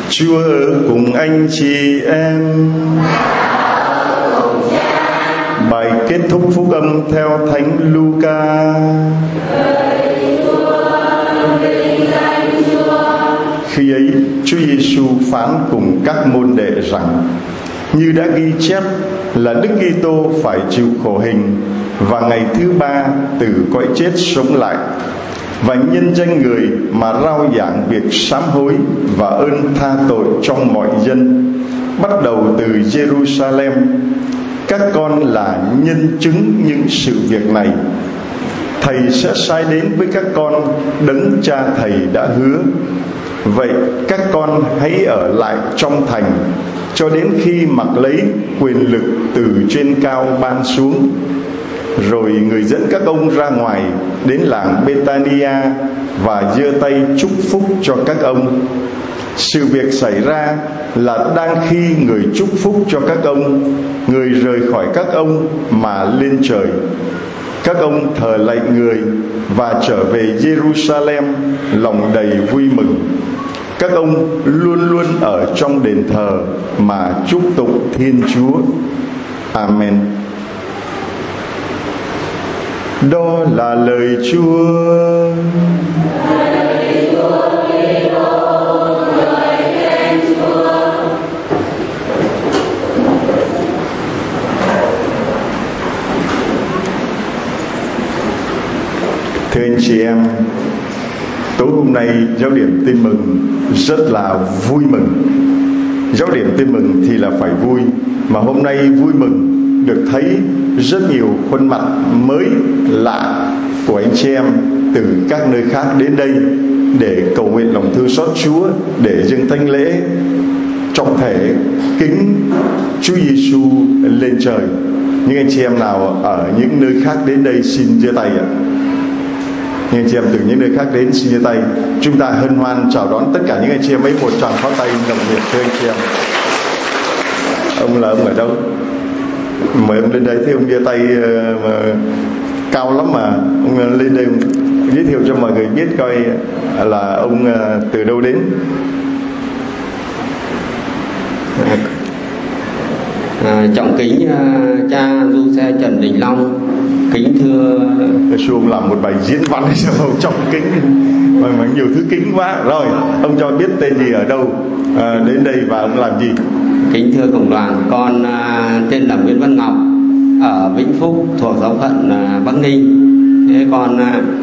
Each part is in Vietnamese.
Chúa ở cùng anh chị em. Bài kết thúc phúc âm theo Thánh Luca. Khi ấy, Chúa Giêsu phán cùng các môn đệ rằng: như đã ghi chép là Đức Kitô phải chịu khổ hình và ngày thứ ba từ cõi chết sống lại, và nhân danh người mà rao giảng việc sám hối và ơn tha tội trong mọi dân, bắt đầu từ Jerusalem. Các con là nhân chứng những sự việc này. Thầy sẽ sai đến với các con đấng cha thầy đã hứa. Vậy các con hãy ở lại trong thành cho đến khi mặc lấy quyền lực từ trên cao ban xuống. Rồi người dẫn các ông ra ngoài đến làng Bethania và giơ tay chúc phúc cho các ông. Sự việc xảy ra là đang khi người chúc phúc cho các ông, người rời khỏi các ông mà lên trời. Các ông thờ lạy người và trở về Jerusalem lòng đầy vui mừng. Các ông luôn luôn ở trong đền thờ mà chúc tụng Thiên Chúa. Amen. Đó là lời Chúa. Thưa anh chị em, tối hôm nay giáo điểm tin mừng rất là vui mừng. Giáo điểm tin mừng thì là phải vui, mà hôm nay vui mừng được thấy rất nhiều khuôn mặt mới lạ của anh chị em từ các nơi khác đến đây để cầu nguyện lòng thương xót Chúa, để dâng thánh lễ trọng thể kính Chúa Giêsu lên trời. Những anh chị em nào ở những nơi khác đến đây xin giơ tay ạ. Những anh chị em từ những nơi khác đến xin giơ tay. Chúng ta hân hoan chào đón tất cả những anh chị em ấy một tràng pháo tay nồng nhiệt. Thưa anh chị em, ông là ông ở đâu? Mời ông lên đây. Thấy ông giơ tay mà cao lắm mà. Ông lên đây giới thiệu cho mọi người biết coi là ông từ đâu đến. Trọng kính cha du xe Trần Đình Long, kính thưa sư ông làm một bài diễn văn hay sao không? Trọng kính mà nhiều thứ kính quá. Rồi ông cho biết tên gì, ở đâu, đến đây và ông làm gì? Kính thưa cộng đoàn, con tên là Nguyễn Văn Ngọc, ở Vĩnh Phúc thuộc giáo phận Bắc Ninh. Thế con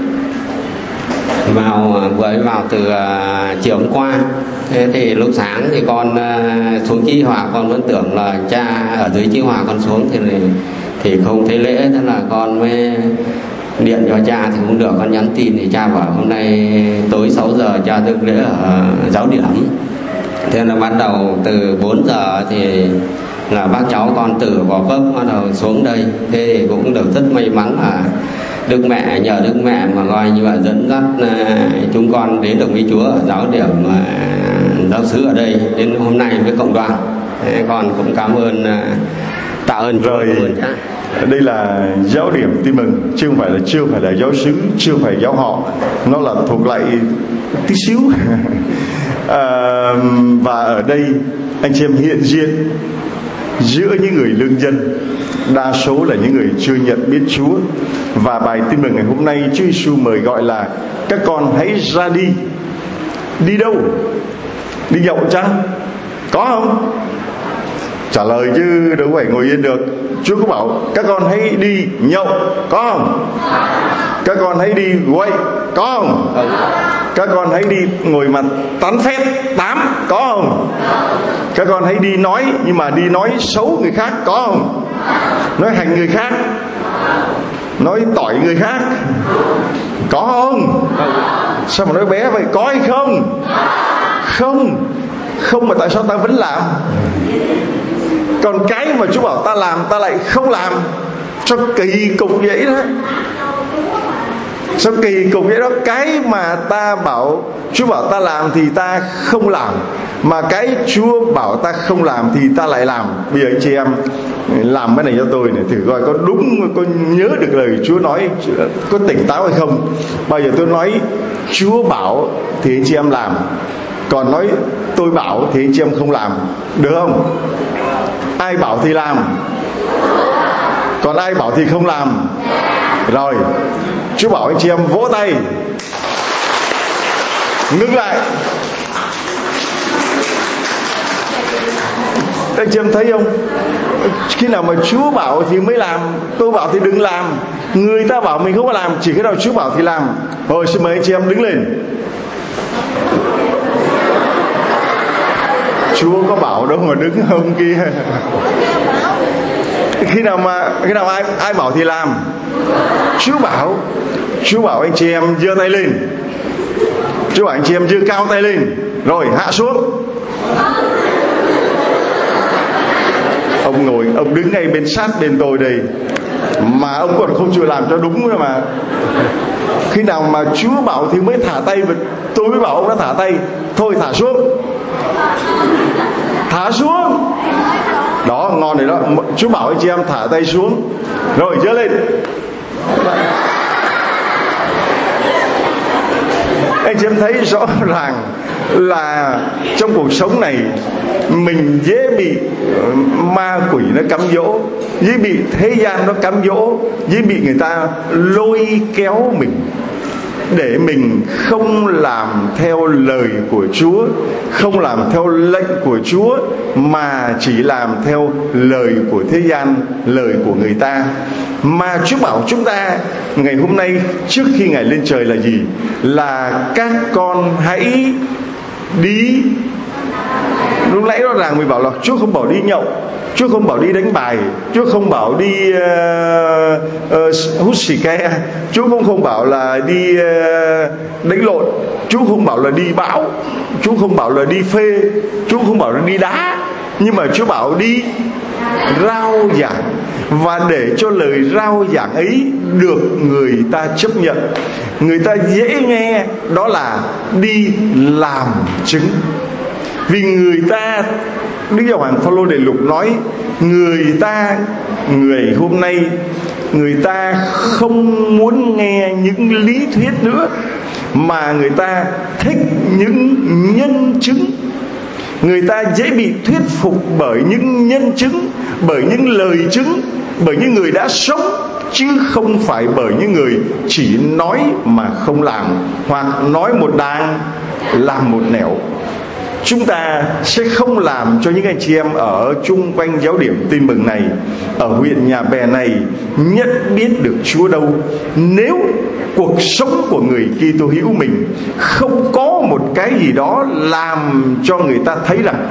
vừa vào từ chiều hôm qua. Thế thì lúc sáng thì con xuống Chí Hòa, con vẫn tưởng là cha ở dưới Chí Hòa, con xuống thì không thấy lễ, thế là con mới điện cho cha thì không được, con nhắn tin thì cha bảo hôm nay tối 6 giờ cha dâng lễ ở giáo điểm. Thế là bắt đầu từ 4 giờ thì là bác cháu con từ Gò Vấp bắt đầu xuống đây. Thế thì cũng được rất may mắn là Đức Mẹ, nhờ Đức Mẹ mà coi như là dẫn dắt chúng con đến được với Chúa ở giáo điểm giáo xứ ở đây đến hôm nay với cộng đoàn. Thế con cũng cảm ơn, tạ ơn rồi. Đây là giáo điểm tin mừng, chưa phải là giáo xứ, chưa phải giáo họ, nó là thuộc lại tí xíu. Và ở đây anh chị em hiện diện giữa những người lương dân, đa số là những người chưa nhận biết Chúa. Và bài tin mừng ngày hôm nay Chúa Giêsu mời gọi là các con hãy ra đi. Đi đâu? Đi nhậu chăng? Có không? Trả lời chứ đâu phải ngồi yên được. Chúa có bảo các con hãy đi nhậu, có không? Các con hãy đi quậy, có không? Các con hãy đi ngồi mà tán phét tám, có không? Các con hãy đi nói, nhưng mà đi nói xấu người khác, có không? Nói hành người khác, nói tỏi người khác, có không? Sao mà nói bé vậy? Có hay không? Không mà tại sao ta vẫn làm? Còn cái mà Chúa bảo ta làm ta lại không làm, sao kỳ cục vậy đó? Sao kỳ cục vậy đó? Cái mà ta bảo, Chúa bảo ta làm thì ta không làm, mà cái Chúa bảo ta không làm thì ta lại làm. Bây giờ anh chị em làm cái này cho tôi này, thử coi có đúng, có nhớ được lời Chúa nói, có tỉnh táo hay không. Bao giờ tôi nói Chúa bảo thì anh chị em làm, Còn nói tôi bảo thì anh chị em không làm, được không? Ai bảo thì làm, còn ai bảo thì không làm. Rồi, Chúa bảo anh chị em vỗ tay, ngưng lại. Anh chị em thấy không? Khi nào mà Chúa bảo thì mới làm, tôi bảo thì đừng làm. Người ta bảo mình không có làm, chỉ khi nào Chúa bảo thì làm. Rồi xin mời anh chị em đứng lên. Chúa có bảo đâu mà đứng hôm kia. Khi nào ai bảo thì làm? Chúa bảo anh chị em giơ tay lên. Chúa bảo anh chị em giơ cao tay lên, rồi hạ xuống. Ông đứng ngay bên sát bên tôi đây, mà ông còn không chịu làm cho đúng nữa mà. Khi nào mà Chúa bảo thì mới thả tay, tôi mới bảo ông đã thả tay. Thôi thả xuống. Thả xuống. Đó, ngon rồi đó. Chúa bảo anh chị em thả tay xuống, rồi giơ lên. Anh chị em thấy rõ ràng là trong cuộc sống này mình dễ bị ma quỷ nó cám dỗ, dễ bị thế gian nó cám dỗ, dễ bị người ta lôi kéo mình để mình không làm theo lời của Chúa, không làm theo lệnh của Chúa, mà chỉ làm theo lời của thế gian, lời của người ta. Mà Chúa bảo chúng ta ngày hôm nay trước khi Ngài lên trời là gì? Là các con hãy đi. Lúc nãy rõ ràng mình bảo là Chúa không bảo đi nhậu, Chúa không bảo đi đánh bài, Chúa không bảo đi hút xì ke, Chúa cũng không bảo là đi đánh lộn, Chúa không bảo là đi bão, Chúa không bảo là đi phê, Chúa không bảo là đi đá. Nhưng mà Chúa bảo đi rao giảng. Và để cho lời rao giảng ấy được người ta chấp nhận, người ta dễ nghe, đó là đi làm chứng. Vì người ta, Đức Giáo Hoàng Phaolô Đệ Lục nói, người hôm nay người ta không muốn nghe những lý thuyết nữa, mà người ta thích những nhân chứng. Người ta dễ bị thuyết phục bởi những nhân chứng, bởi những lời chứng, bởi những người đã sống, chứ không phải bởi những người chỉ nói mà không làm, hoặc nói một đàng làm một nẻo. Chúng ta sẽ không làm cho những anh chị em ở chung quanh giáo điểm Tin Mừng này, ở huyện Nhà Bè này nhận biết được Chúa đâu, nếu cuộc sống của người Kitô hữu mình không có một cái gì đó làm cho người ta thấy rằng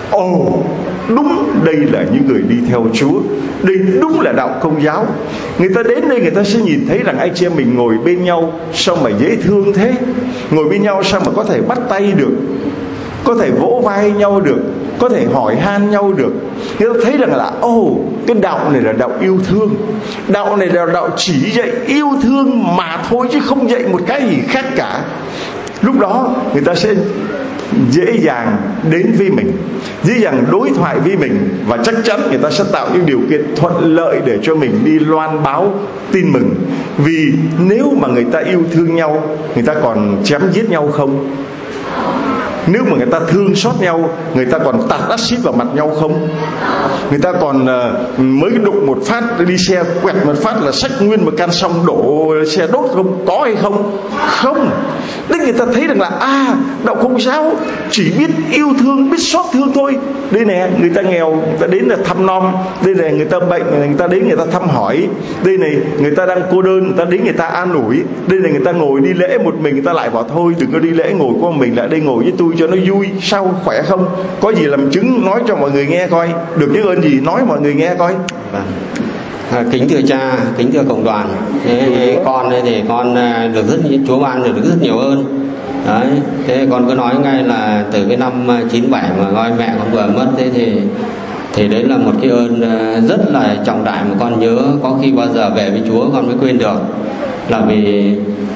đúng đây là những người đi theo Chúa, đây đúng là đạo Công giáo. Người ta đến đây người ta sẽ nhìn thấy rằng anh chị em mình ngồi bên nhau sao mà dễ thương thế, ngồi bên nhau sao mà có thể bắt tay được, có thể vỗ vai nhau được, có thể hỏi han nhau được. Người ta thấy rằng là cái đạo này là đạo yêu thương, đạo này là đạo chỉ dạy yêu thương mà thôi, chứ không dạy một cái gì khác cả. Lúc đó người ta sẽ dễ dàng đến với mình, dễ dàng đối thoại với mình, và chắc chắn người ta sẽ tạo những điều kiện thuận lợi để cho mình đi loan báo tin mừng. Vì nếu mà người ta yêu thương nhau, người ta còn chém giết nhau không? Nếu mà người ta thương xót nhau, người ta còn tạt axit vào mặt nhau không? Người ta còn mới đụng một phát, đi xe quẹt một phát là xách nguyên một can xăng đổ xe đốt không? Có hay không? Không. Nên người ta thấy rằng là đạo Công giáo chỉ biết yêu thương, biết xót thương thôi. Đây nè, người ta nghèo, người ta đến là thăm nom. Đây này, người ta bệnh, người ta đến người ta thăm hỏi. Đây này, người ta đang cô đơn, người ta đến người ta an ủi. Đây này, người ta ngồi đi lễ một mình, người ta lại bảo thôi đừng có đi lễ, ngồi của mình lại đây ngồi với tôi cho nó vui. Sao, khỏe không? Có gì làm chứng nói cho mọi người nghe coi, được những ơn gì nói mọi người nghe coi. Kính thưa cha, kính thưa cộng đoàn, con thì con được Chúa ban được rất nhiều ơn. Đấy, thế con cứ nói ngay là từ cái năm 97 mà coi mẹ con vừa mất, thế thì đấy là một cái ơn rất là trọng đại mà con nhớ, có khi bao giờ về với Chúa con mới quên được. Là vì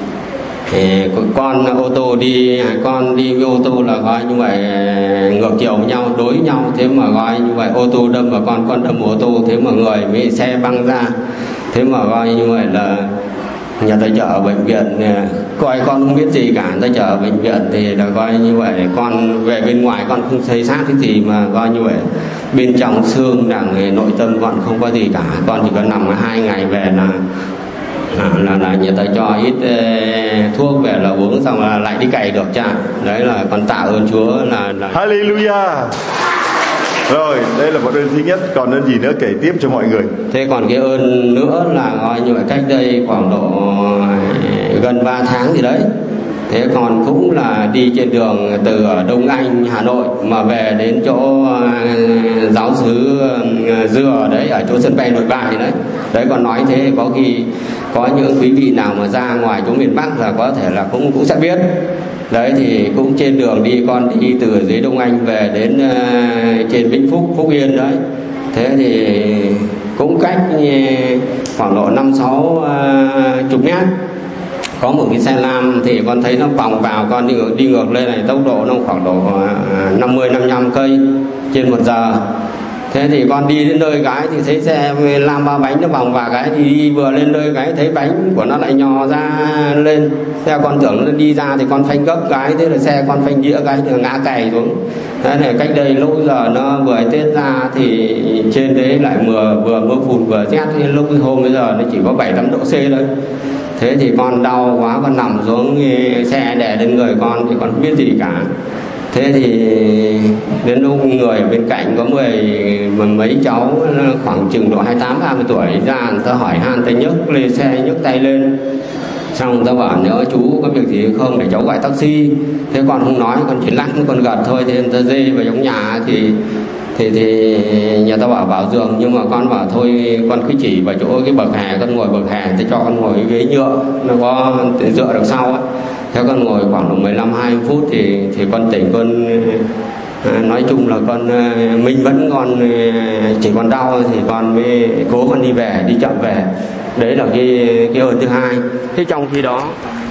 con ô tô đi, con đi với ô tô là coi như vậy ngược chiều với nhau, đối nhau, thế mà coi như vậy ô tô đâm vào con đâm ô tô, thế mà người với xe băng ra, thế mà coi như vậy là nhà tôi chở ở bệnh viện, coi con không biết gì cả, tôi chở ở bệnh viện thì là coi như vậy. Con về bên ngoài con không thấy xác cái gì, mà coi như vậy bên trong xương đằng nội tâm con không có gì cả. Con chỉ có nằm 2 ngày về là nhà tôi cho ít thuốc về là uống, xong là lại đi cày được cha. Đấy là con tạ ơn Chúa là Hallelujah. Rồi, đây là một ơn thứ nhất, còn ơn gì nữa kể tiếp cho mọi người. Thế còn cái ơn nữa là coi như vậy cách đây khoảng độ gần 3 tháng gì đấy. Thế còn cũng là đi trên đường từ ở Đông Anh, Hà Nội mà về đến chỗ giáo xứ Dừa đấy, ở chỗ sân bay Nội Bài đấy. Đấy còn nói thế, có khi có những quý vị nào mà ra ngoài chỗ miền Bắc là có thể là cũng sẽ biết. Đấy thì cũng trên đường đi, con đi từ dưới Đông Anh về đến trên Vĩnh Phúc, Phúc Yên đấy. Thế thì cũng cách khoảng độ 5-60 mét có một cái xe lam, thì con thấy nó vòng vào, con đi ngược lên này, tốc độ nó khoảng độ 50-55 cây trên 1 giờ. Thế thì con đi đến nơi cái thì thấy xe lam 3 bánh nó vòng vào cái, thì đi vừa lên nơi cái thấy bánh của nó lại nhò ra lên. Thế con tưởng nó đi ra thì con phanh gấp cái, thế là xe con phanh đĩa cái thì ngã cày xuống. Thế này cách đây lúc giờ nó vừa Tết ra thì trên đấy lại vừa mưa phùn vừa rét, lúc hôm bây giờ nó chỉ có 7-8 độ C thôi. Thế thì con đau quá, con nằm xuống xe đè lên người con thì con không biết gì cả. Thế thì đến lúc người ở bên cạnh có mấy cháu khoảng chừng độ 28-30 tuổi ra, người ta hỏi han, ta nhấc lên xe, nhấc tay lên, xong ta bảo nhớ chú có việc gì không để cháu gọi taxi. Thế con không nói, con chỉ lắc con gật thôi. Thế người ta dê vào trong nhà thì nhà ta bảo vào giường, nhưng mà con bảo thôi con cứ chỉ vào chỗ cái bậc hè, con ngồi bậc hè, ta cho con ngồi cái ghế nhựa nó có dựa được sau ấy. Thế con ngồi khoảng độ 15-20 phút thì con tỉnh. Con nói chung là con mình vẫn còn chỉ còn đau thì con mới cố con đi về, đi chậm về. Đấy là cái ơn thứ hai. Thế trong khi đó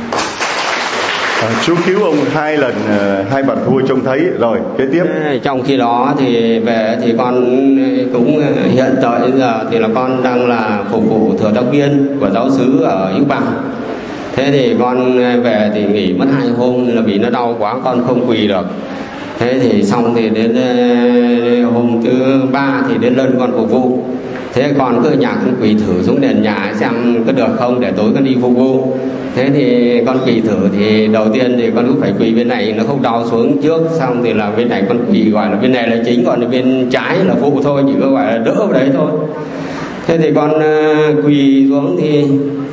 Chúa cứu ông 2 lần, 2 bàn thua trông thấy. Rồi kế tiếp. Trong khi đó thì về thì con cũng hiện tại giờ thì là con đang là phục vụ thừa tác viên của giáo xứ ở Hữu Bằng. Thế thì con về thì nghỉ mất 2 hôm là vì nó đau quá con không quỳ được. Thế thì xong thì đến hôm thứ 3 thì đến lần con phục vụ. Thế con cứ ở nhà con quỳ thử xuống nền nhà xem có được không để tối con đi phục vụ. Thế thì con quỳ thử thì đầu tiên thì con cứ phải quỳ bên này nó không đau xuống trước, xong thì là bên này con quỳ gọi là bên này là chính, còn bên trái là phụ thôi, chỉ có gọi là đỡ vào đấy thôi. Thế thì con quỳ xuống thì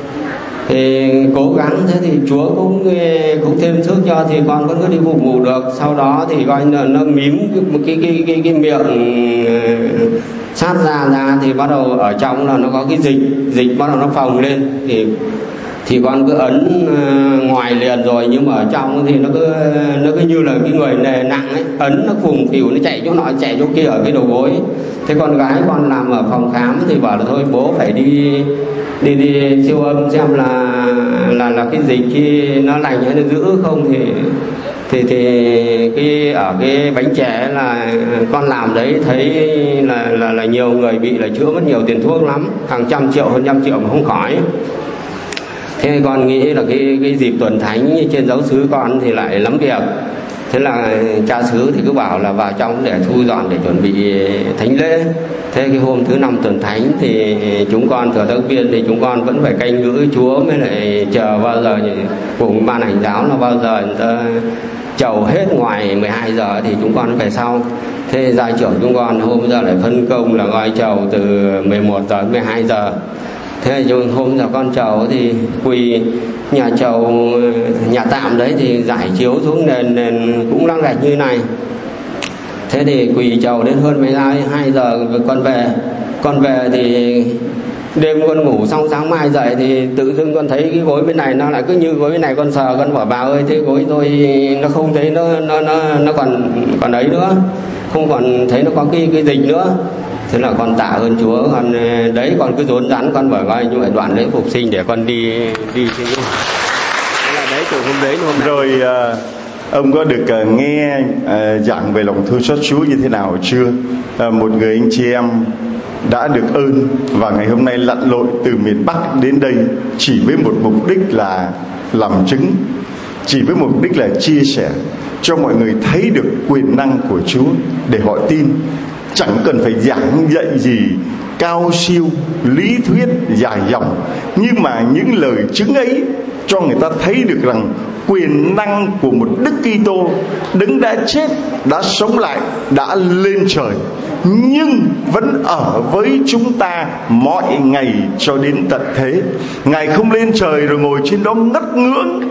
cố gắng. Thế thì Chúa cũng thêm sức cho thì con vẫn cứ đi phục vụ được. Sau đó thì coi là nó mím cái miệng sát ra thì bắt đầu ở trong là nó có cái dịch bắt đầu nó phồng lên, thì con cứ ấn ngoài liền rồi, nhưng mà ở trong thì nó cứ như là cái người nặng ấy, ấn nó phùng phìu, nó chạy chỗ nọ chạy chỗ kia ở cái đầu gối. Thế con gái con làm ở phòng khám thì bảo là thôi bố phải đi siêu âm xem là cái dịch kia nó lành hay nó giữ không. Thì cái ở cái bánh chè là con làm đấy thấy là nhiều người bị là chữa mất nhiều tiền thuốc lắm, hàng trăm triệu hơn 100 triệu mà không khỏi. Thế con nghĩ là cái dịp tuần thánh trên giáo xứ con thì lại lắm việc. Thế là cha xứ thì cứ bảo là vào trong để thu dọn để chuẩn bị thánh lễ. Thế cái hôm thứ 5 tuần thánh thì chúng con thừa tác viên thì chúng con vẫn phải canh giữ Chúa, mới lại chờ bao giờ cùng ban hành giáo là bao giờ người ta chầu hết ngoài 12 giờ thì chúng con phải sau. Thế gia trưởng chúng con hôm giờ lại phân công là gọi chầu từ 11 giờ đến 12 giờ. Thế hôm giờ con chầu thì quỳ nhà chầu nhà tạm đấy thì giải chiếu xuống nền cũng lăng gạch như này. Thế thì quỳ chầu đến hơn 12 giờ con về thì đêm con ngủ xong sáng mai dậy thì tự dưng con thấy cái gối bên này nó lại cứ như gối bên này, con sờ con bảo bà ơi thế gối tôi nó không thấy nó còn ấy nữa, không còn thấy nó có cái dịch nữa. Thế là con tạ ơn Chúa, con đấy con cứ rốn rắn con bảo coi như vậy đoạn lễ phục sinh để con đi thế là đấy từ hôm đấy hôm rồi Ông có được nghe giảng về lòng thương xót Chúa như thế nào chưa? Một người anh chị em đã được ơn và ngày hôm nay lặn lội từ miền Bắc đến đây chỉ với một mục đích là làm chứng, chỉ với mục đích là chia sẻ cho mọi người thấy được quyền năng của Chúa để họ tin. Chẳng cần phải giảng dạy gì cao siêu, lý thuyết dài dòng, nhưng mà những lời chứng ấy cho người ta thấy được rằng quyền năng của một Đức Kitô, đấng đã chết, đã sống lại, đã lên trời, nhưng vẫn ở với chúng ta mọi ngày cho đến tận thế. Ngài không lên trời rồi ngồi trên đó ngất ngưỡng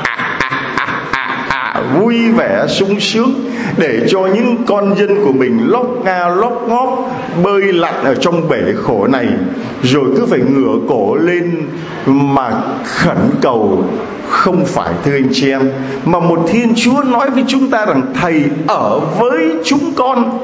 vui vẻ sung sướng để cho những con dân của mình lóc nga lóc ngóp bơi lặn ở trong bể khổ này, rồi cứ phải ngửa cổ lên mà khẩn cầu. Không phải, thưa anh chị em, mà một Thiên Chúa nói với chúng ta rằng Thầy ở với chúng con,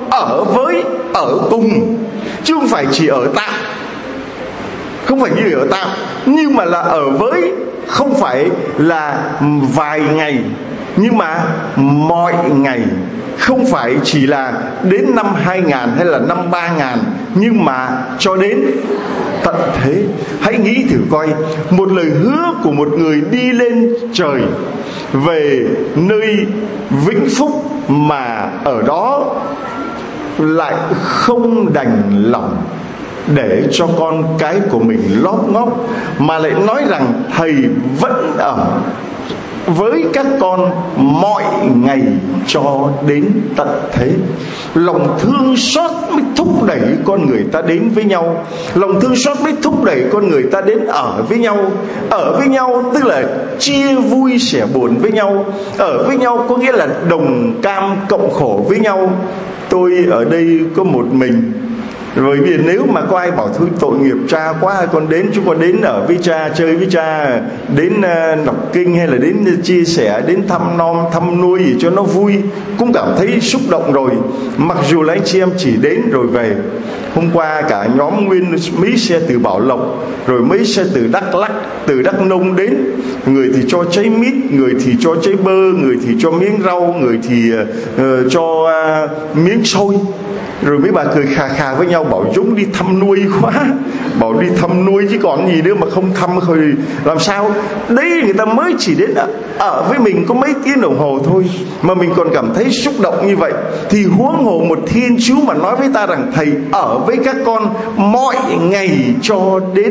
ở cùng, chứ không phải chỉ ở tạm. Không phải như ở tạm, nhưng mà là ở với, không phải là vài ngày, nhưng mà mọi ngày. Không phải chỉ là đến năm 2000 hay là năm 3000, nhưng mà cho đến tận thế. Hãy nghĩ thử coi, một lời hứa của một người đi lên trời về nơi vĩnh phúc, mà ở đó lại không đành lòng để cho con cái của mình lóp ngóp, mà lại nói rằng Thầy vẫn ở với các con mọi ngày cho đến tận thế. Lòng thương xót mới thúc đẩy con người ta đến với nhau. Lòng thương xót mới thúc đẩy con người ta đến ở với nhau. Ở với nhau tức là chia vui sẻ buồn với nhau. Ở với nhau có nghĩa là đồng cam cộng khổ với nhau. Tôi ở đây có một mình, rồi vì nếu mà có ai bảo thôi tội nghiệp cha quá, con đến, chúng con đến ở với cha, chơi với cha, đến đọc kinh hay là đến chia sẻ, đến thăm nom thăm nuôi gì cho nó vui, cũng cảm thấy xúc động rồi. Mặc dù là anh chị em chỉ đến rồi về. Hôm qua cả nhóm nguyên mấy xe từ Bảo Lộc, rồi mấy xe từ Đắk Lắk, từ Đắk Nông đến. Người thì cho trái mít, người thì cho trái bơ, người thì cho miếng rau, người thì cho miếng xôi. Rồi mấy bà cười khà khà với nhau, bảo Dũng đi thăm nuôi quá, bảo đi thăm nuôi chứ còn gì nữa mà không thăm thôi làm sao. Đấy, người ta mới chỉ đến ở với mình có mấy tiếng đồng hồ thôi mà mình còn cảm thấy xúc động như vậy, thì huống hồ một Thiên Chúa mà nói với ta rằng Thầy ở với các con mọi ngày cho đến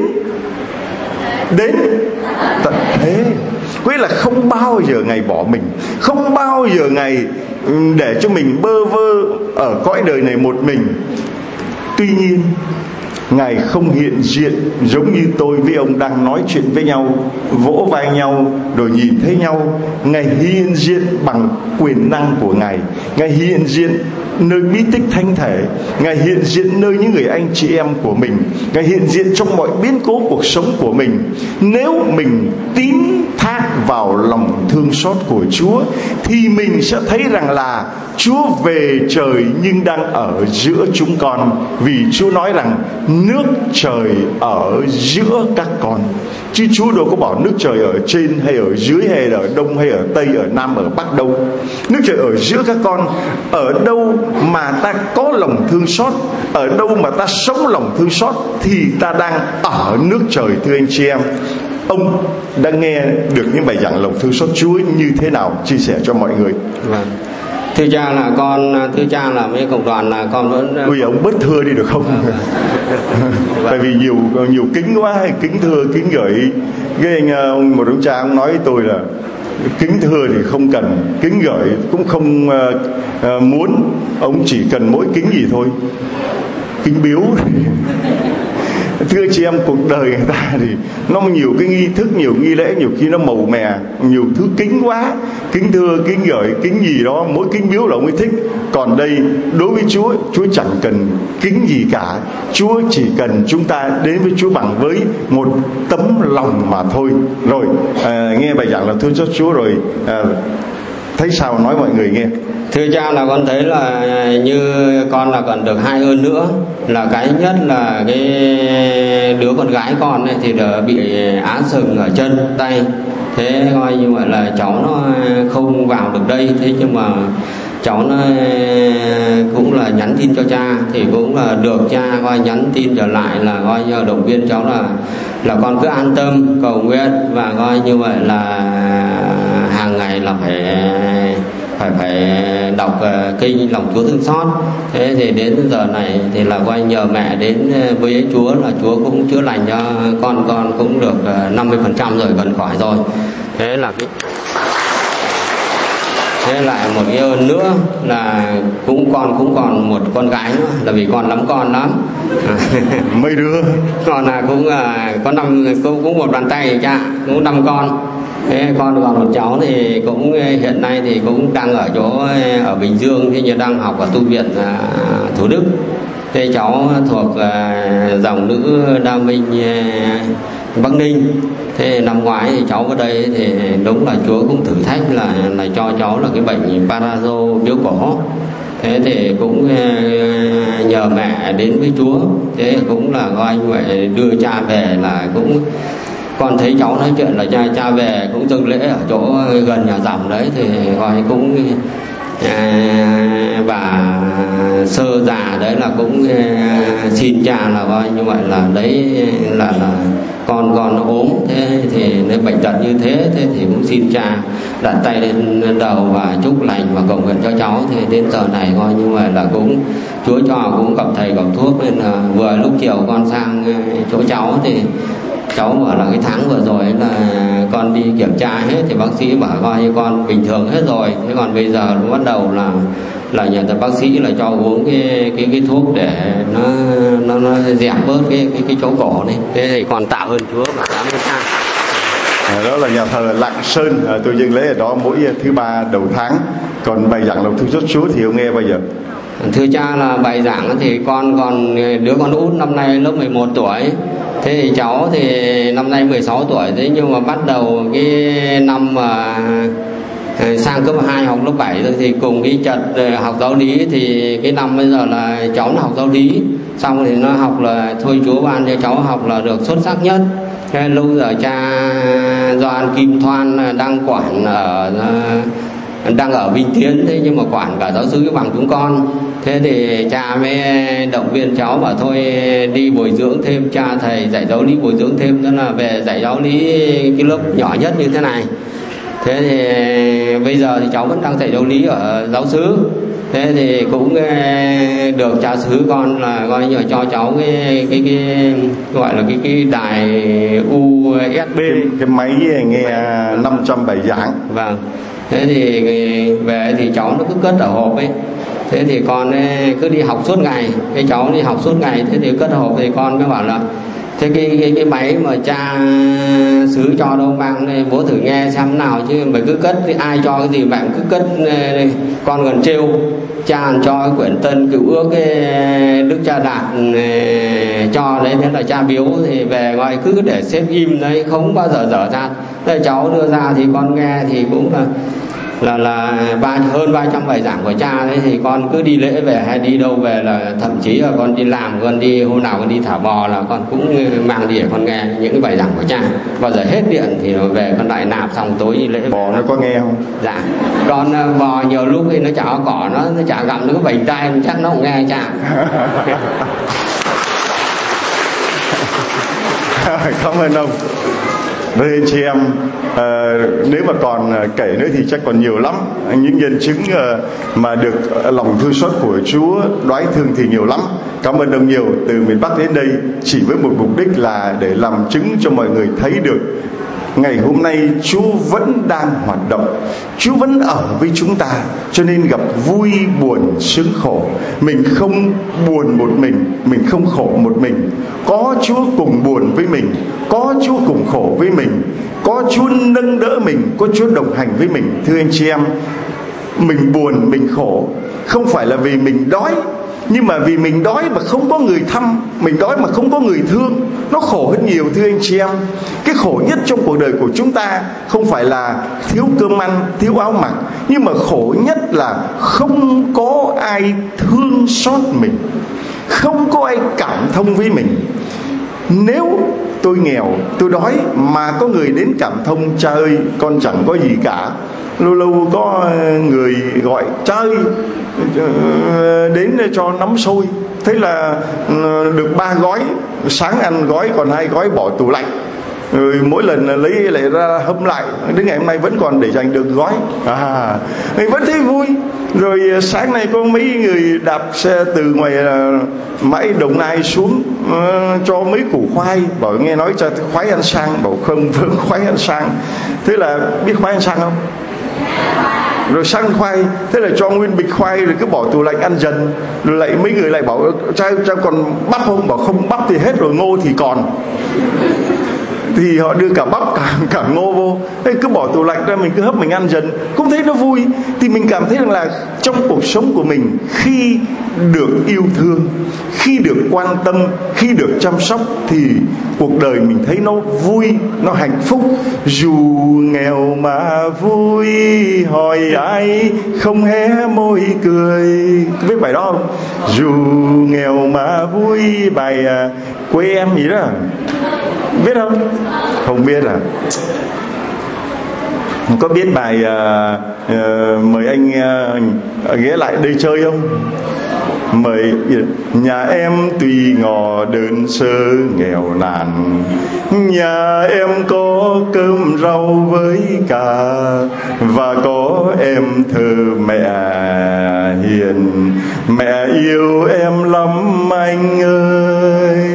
tận thế. Nghĩa là không bao giờ Ngài bỏ mình, không bao giờ Ngài để cho mình bơ vơ ở cõi đời này một mình. Tuy nhiên Ngài không hiện diện giống như tôi với ông đang nói chuyện với nhau, vỗ vai nhau rồi nhìn thấy nhau. Ngài hiện diện bằng quyền năng của Ngài. Ngài hiện diện nơi bí tích thánh thể. Ngài hiện diện nơi những người anh chị em của mình. Ngài hiện diện trong mọi biến cố cuộc sống của mình. Nếu mình tín thác vào lòng thương xót của Chúa thì mình sẽ thấy rằng là Chúa về trời nhưng đang ở giữa chúng con. Vì Chúa nói rằng nước trời ở giữa các con, chứ Chúa đâu có bảo nước trời ở trên hay ở dưới hay là ở đông hay ở tây, ở nam, ở bắc đâu. Nước trời ở giữa các con. Ở đâu mà ta có lòng thương xót, ở đâu mà ta sống lòng thương xót thì ta đang ở nước trời, thưa anh chị em. Ông đã nghe được những bài giảng lòng thương xót Chúa như thế nào? Chia sẻ cho mọi người. Vâng. Thưa cha là mấy cộng đoàn là con vẫn. Bây giờ ông bớt thưa đi được không? Tại vì nhiều kính quá, kính thưa kính gửi. Cái một ông cha ông nói với tôi là kính thưa thì không cần, kính gửi cũng không muốn. Ông chỉ cần mỗi kính gì thôi, kính biếu. Thưa chị em, cuộc đời người ta thì nó nhiều cái nghi thức, nhiều nghi lễ, nhiều khi nó màu mè, nhiều thứ kính quá. Kính thưa, kính gửi, kính gì đó, mỗi kính biếu là ông ấy thích. Còn đây, đối với Chúa, Chúa chẳng cần kính gì cả. Chúa chỉ cần chúng ta đến với Chúa bằng với một tấm lòng mà thôi. Rồi, nghe bài giảng là thương xót Chúa rồi, Thấy sao nói mọi người nghe. Thưa cha, là con thấy là như con là còn được 2 ơn nữa. Là cái nhất là cái đứa con gái con này thì đã bị á sừng ở chân tay. Thế coi như vậy là cháu nó không vào được đây. Thế nhưng mà cháu nó cũng là nhắn tin cho cha, thì cũng là được cha coi nhắn tin trở lại là coi như động viên cháu là con cứ an tâm cầu nguyện, và coi như vậy là hàng ngày là phải đọc kinh lòng Chúa thương xót. Thế thì đến giờ này thì là coi nhờ mẹ đến với Chúa, là Chúa cũng chữa lành cho con cũng được 50% rồi, gần khỏi rồi. Thế là thế lại một cái ơn nữa là cũng còn một con gái nữa, là vì con lắm con lắm. Mấy đứa Còn là cũng có 5, cũng một bàn tay cha, cũng 5 con. Thế con còn một cháu thì cũng hiện nay thì cũng đang ở chỗ ở Bình Dương, thì như đang học ở tu viện Thủ Đức. Thế cháu thuộc dòng nữ Đa Minh Bắc Ninh. Thế năm ngoái thì cháu vào đây thì đúng là Chúa cũng thử thách là cho cháu là cái bệnh parazo biếu cổ. Thế thì cũng nhờ mẹ đến với Chúa. Thế cũng là coi như vậy đưa cha về, là cũng con thấy cháu nói chuyện là cha về cũng dâng lễ ở chỗ gần nhà dòng đấy, thì coi cũng bà sơ già đấy là cũng xin cha là coi như vậy là đấy là con ốm, thế thì nếu bệnh tật như thế thì cũng xin cha đặt tay lên đầu và chúc lành và cầu nguyện cho cháu. Thì đến giờ này coi như vậy là cũng Chúa cho cũng gặp thầy gặp thuốc, nên là vừa lúc chiều con sang chỗ cháu thì cháu bảo là cái tháng vừa rồi là con đi kiểm tra hết thì bác sĩ bảo coi như con bình thường hết rồi. Thế còn bây giờ nó bắt đầu là nhà bác sĩ là cho uống cái thuốc để nó dẹp bớt cái chỗ cổ này. Thế thì còn tạ ơn Chúa và cảm ơn cha. Đó là nhà thờ Lạng Sơn, tôi dâng lễ ở đó mỗi thứ 3 đầu tháng. Còn bài giảng lòng thương xót Chúa thì ông nghe bao giờ? Thưa cha, là bài giảng thì con còn đứa con út năm nay lớp 11 tuổi. Thế thì cháu thì năm nay 16 tuổi. Thế nhưng mà bắt đầu cái năm mà sang cấp 2 học lớp 7 rồi thì cùng cái chật học giáo lý, thì cái năm bây giờ là cháu nó học giáo lý xong thì nó học là thôi Chúa ban cho cháu học là được xuất sắc nhất. Thế lúc giờ cha Doan Kim Thoan đang ở Vinh Tiến, thế nhưng mà quản cả giáo sứ bằng chúng con. Thế thì cha mới động viên cháu bảo thôi đi bồi dưỡng thêm, cha thầy dạy giáo lý bồi dưỡng thêm, đó là về dạy giáo lý cái lớp nhỏ nhất như thế này. Thế thì bây giờ thì cháu vẫn đang dạy giáo lý ở giáo xứ. Thế thì cũng được cha xứ con là coi như là cho cháu cái gọi là cái đài USB, cái máy nghe 500 bài giảng. Vâng. Thế thì về thì cháu nó cứ cất ở hộp ấy. Thế thì con cứ đi học suốt ngày, cái cháu đi học suốt ngày. Thế thì cất ở hộp thì con mới bảo là thế cái máy mà cha xứ cho đâu mang đây, bố thử nghe xem nào, chứ mày cứ cất ai cho cái gì bạn cứ cất. Con còn trêu cha cho cái quyển Tân Cựu Ước Đức Cha Đạt cho đấy, thế là cha biếu thì về ngoài cứ để xếp im đấy, không bao giờ dở ra. Thế cháu đưa ra thì con nghe thì cũng là hơn 300 bài giảng của cha đấy. Thì con cứ đi lễ về hay đi đâu về là thậm chí là con đi làm, con đi hôm nào con đi thả bò là con cũng mang đi để con nghe những cái bài giảng của cha. Bao giờ hết điện thì về con lại nạp, xong tối đi lễ bò nó có nghe không? Dạ, con bò nhiều lúc thì nó chả có cỏ, nó chả gặm, nó có vành tai chắc nó không nghe cha. Cảm ơn ông. Với anh chị em, nếu mà còn kể nữa thì chắc còn nhiều lắm. Những nhân chứng mà được lòng thương xót của Chúa đoái thương thì nhiều lắm. Cảm ơn ông nhiều. Từ miền Bắc đến đây chỉ với một mục đích là để làm chứng cho mọi người thấy được ngày hôm nay Chúa vẫn đang hoạt động, Chúa vẫn ở với chúng ta. Cho nên gặp vui buồn sướng khổ, mình không buồn một mình không khổ một mình. Có Chúa cùng buồn với mình, có Chúa cùng khổ với mình, có Chúa nâng đỡ mình, có Chúa đồng hành với mình. Thưa anh chị em, mình buồn mình khổ không phải là vì mình đói, Nhưng mà vì mình đói mà không có người thăm, mình đói mà không có người thương, nó khổ hơn nhiều thưa anh chị em. Cái khổ nhất trong cuộc đời của chúng ta không phải là thiếu cơm ăn, thiếu áo mặc, nhưng mà khổ nhất là không có ai thương xót mình, không có ai cảm thông với mình. Nếu tôi nghèo, tôi đói mà có người đến cảm thông: cha ơi, con chẳng có gì cả. Lâu lâu có người gọi: cha ơi, đến cho nắm xôi. Thế là được 3 gói, sáng ăn gói, còn 2 gói bỏ tủ lạnh. Rồi mỗi lần lấy lại ra hâm lại, đến ngày hôm nay vẫn còn để dành được gói. Mình vẫn thấy vui. Rồi sáng nay có mấy người đạp xe từ ngoài mãi Đồng Nai xuống, cho mấy củ khoai, bảo nghe nói cho khoái ăn sang. Bảo không, vẫn khoái ăn sang. Thế là biết khoái ăn sang không? Rồi sang khoai, thế là cho nguyên bịch khoai rồi cứ bỏ tủ lạnh ăn dần. Rồi lại mấy người lại bảo: cha còn bắp không? Bảo không, bắp thì hết rồi, ngô thì còn. Thì họ đưa cả bắp cả ngô vô. Thế cứ bỏ tủ lạnh ra, mình cứ hấp mình ăn dần, cũng thấy nó vui. Thì mình cảm thấy rằng là trong cuộc sống của mình, khi được yêu thương, khi được quan tâm, khi được chăm sóc, thì cuộc đời mình thấy nó vui, nó hạnh phúc. Dù nghèo mà vui, hỏi ai không hé môi cười. Biết bài đó không? Dù nghèo mà vui, bài quê em gì đó, biết không? Không biết à? Có biết bài mời anh ghé lại đây chơi không? Mời nhà em tuy ngò đơn sơ nghèo nàn, nhà em có cơm rau với cà, và có em thơ mẹ hiền, mẹ yêu em lắm anh ơi.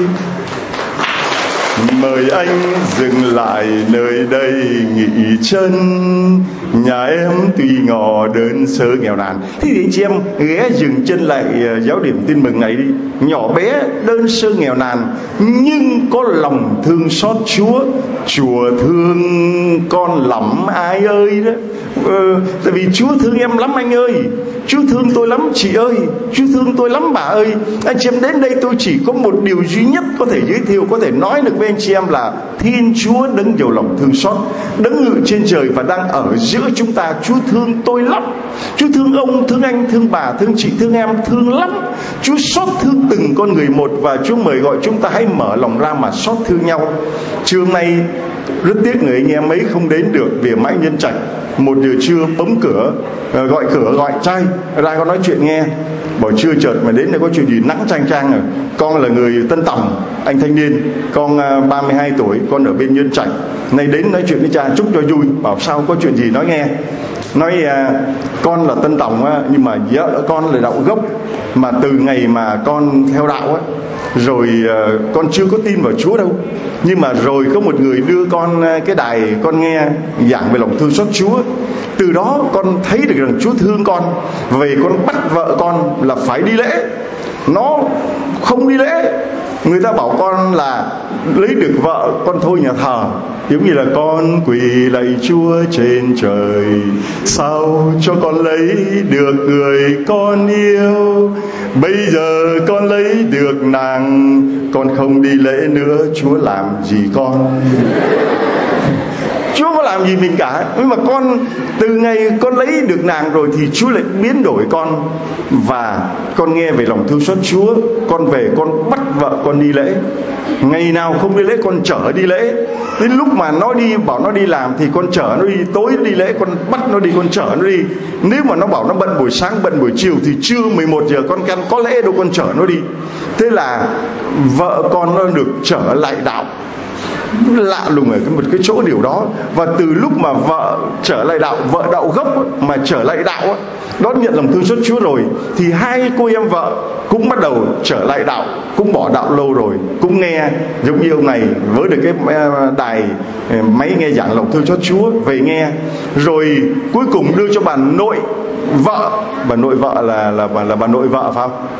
Mời anh dừng lại nơi đây nghỉ chân, nhà em tuy ngò đơn sơ nghèo nàn. Thế thì chị em ghé dừng chân lại giáo điểm Tin Mừng này đi. Nhỏ bé đơn sơ nghèo nàn, nhưng có lòng thương xót Chúa. Chúa thương con lắm ai ơi đó. Tại vì Chúa thương em lắm anh ơi, Chúa thương tôi lắm chị ơi, Chúa thương tôi lắm bà ơi. Anh chị em đến đây tôi chỉ có một điều duy nhất có thể giới thiệu, có thể nói được với anh chị em là Thiên Chúa đấng nhiều lòng thương xót, đấng ngự trên trời và đang ở giữa chúng ta. Chúa thương tôi lắm. Chúa thương ông, thương anh, thương bà, thương chị, thương em, thương lắm. Chúa xót thương từng con người một, và Chúa mời gọi chúng ta hãy mở lòng ra mà xót thương nhau. Trưa nay rất tiếc người anh em ấy không đến được vì mãi Nhân Trạch. 1 giờ trưa bấm cửa, gọi trai ra con nói chuyện nghe. Bảo chưa chợt mà đến đây có chuyện gì nắng chang chang rồi. Con là người Tân Tòng, anh thanh niên, con 32 tuổi, con ở bên Nhân Trạch. Nay đến nói chuyện với cha chúc cho vui. Bảo sao, có chuyện gì nói nghe. Nói con là Tân Tòng nhưng mà vợ con là đạo gốc. Mà từ ngày mà con theo đạo rồi con chưa có tin vào Chúa đâu, nhưng mà rồi có một người đưa con cái đài con nghe giảng về lòng thương xót Chúa. Từ đó con thấy được rằng Chúa thương con. Về con bắt vợ con là phải đi lễ. Nó không đi lễ, người ta bảo con là lấy được vợ con thôi nhà thờ. Giống như là con quỳ lạy Chúa trên trời, sao cho con lấy được người con yêu. Bây giờ con lấy được nàng, con không đi lễ nữa, Chúa làm gì con? Chúa có làm gì mình cả. Nhưng mà con, từ ngày con lấy được nàng rồi thì Chúa lại biến đổi con. Và con nghe về lòng thương xót Chúa. Con về con bắt vợ con đi lễ. Ngày nào không đi lễ con chở đi lễ. Đến lúc mà nó đi, bảo nó đi làm thì con chở nó đi. Tối đi lễ con bắt nó đi, con chở nó đi. Nếu mà nó bảo nó bận buổi sáng, bận buổi chiều thì trưa 11 giờ con căn có lễ đâu con chở nó đi. Thế là vợ con nó được trở lại đạo. Lạ lùng ở một cái chỗ điều đó. Và từ lúc mà vợ trở lại đạo, vợ đạo gốc mà trở lại đạo, đón nhận lòng thương xót Chúa rồi, thì 2 cô em vợ cũng bắt đầu trở lại đạo, cũng bỏ đạo lâu rồi, cũng nghe giống như ông này với được cái đài máy nghe giảng lòng thương xót Chúa về nghe. Rồi cuối cùng đưa cho bà nội vợ. Bà nội vợ là bà nội vợ phải không?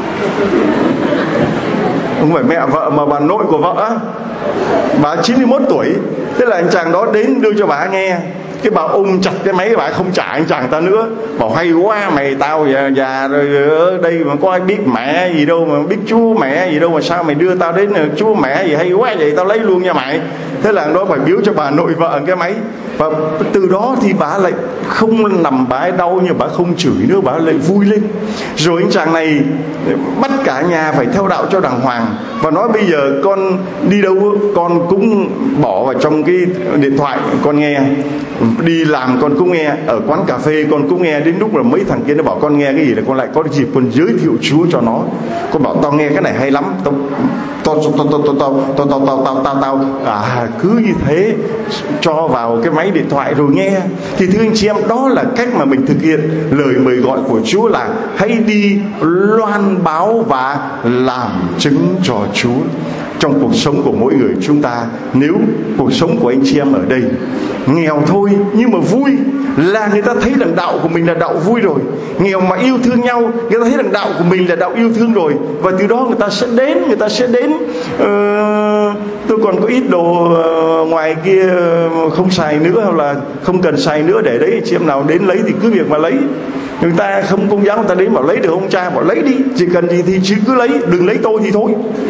Không phải mẹ vợ mà bà nội của vợ á. Bà 91 tuổi. Thế là anh chàng đó đến đưa cho bà nghe. Cái bà ôm chặt cái máy, bà không trả anh chàng ta nữa, bảo hay quá mày, tao già rồi ở đây mà có ai biết mẹ gì đâu, mà biết Chúa mẹ gì đâu, mà sao mày đưa tao đến Chúa mẹ gì hay quá vậy, tao lấy luôn nha mày. Thế là nó phải biếu cho bà nội vợ cái máy. Và từ đó thì bà lại không nằm bà ấy đau, nhưng bà không chửi nữa, bà lại vui lên. Rồi anh chàng này bắt cả nhà phải theo đạo cho đàng hoàng, và nói bây giờ con đi đâu con cũng bỏ vào trong cái điện thoại con nghe, đi làm con cũng nghe, ở quán cà phê con cũng nghe. Đến lúc là mấy thằng kia nó bảo con nghe cái gì là con lại có dịp con giới thiệu Chúa cho nó. Con bảo tao nghe cái này hay lắm, tao cứ như thế cho vào cái máy điện thoại rồi nghe. Thì thưa anh chị em, đó là cách mà mình thực hiện lời mời gọi của Chúa, là hãy đi loan báo và làm chứng cho Chúa trong cuộc sống của mỗi người chúng ta. Nếu cuộc sống của anh chị em ở đây nghèo thôi nhưng mà vui, là người ta thấy rằng đạo của mình là đạo vui rồi. Nghèo mà yêu thương nhau, người ta thấy rằng đạo của mình là đạo yêu thương rồi, và từ đó người ta sẽ đến tôi còn có ít đồ ngoài kia không xài nữa, hoặc là không cần xài nữa, để đấy chị em nào đến lấy thì cứ việc mà lấy. Người ta không công giáo, người ta đến bảo lấy được không cha, bảo lấy đi, chỉ cần gì thì chứ cứ lấy, đừng lấy tôi thì thôi.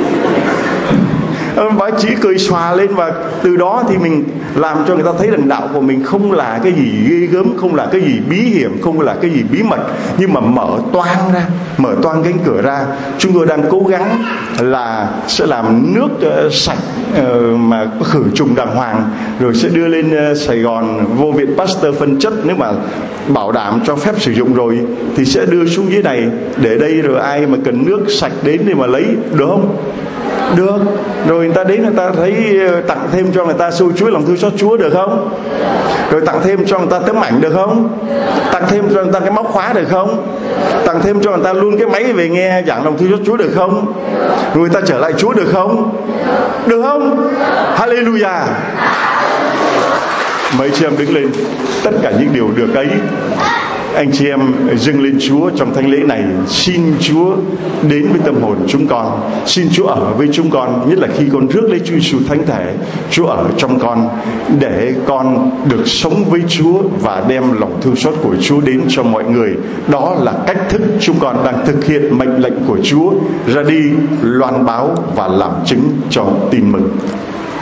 Bà chỉ cười xòa lên, và từ đó thì mình làm cho người ta thấy rằng đạo của mình không là cái gì ghê gớm, không là cái gì bí hiểm, không là cái gì bí mật, nhưng mà mở toang cánh cửa ra. Chúng tôi đang cố gắng là sẽ làm nước sạch mà khử trùng đàng hoàng, rồi sẽ đưa lên Sài Gòn vô viện Pasteur phân chất. Nếu mà bảo đảm cho phép sử dụng rồi thì sẽ đưa xuống dưới này, để đây rồi ai mà cần nước sạch đến để mà lấy, được không? Được. Rồi người ta đến, người ta thấy tặng thêm cho người ta xôi chuối lòng thương xót Chúa, được không? Rồi tặng thêm cho người ta tấm ảnh, được không? Tặng thêm cho người ta cái móc khóa, được không? Tặng thêm cho người ta luôn cái máy về nghe giảng lòng thương xót Chúa, được không? Rồi người ta trở lại Chúa, được không? Được không? Hallelujah. Mấy chị em đứng lên. Tất cả những điều được ấy anh chị em dâng lên Chúa trong thánh lễ này. Xin Chúa đến với tâm hồn chúng con, xin Chúa ở với chúng con, nhất là khi con rước lấy Chúa Giêsu thánh thể. Chúa ở trong con để con được sống với Chúa và đem lòng thương xót của Chúa đến cho mọi người. Đó là cách thức chúng con đang thực hiện mệnh lệnh của Chúa, ra đi loan báo và làm chứng cho tin mừng.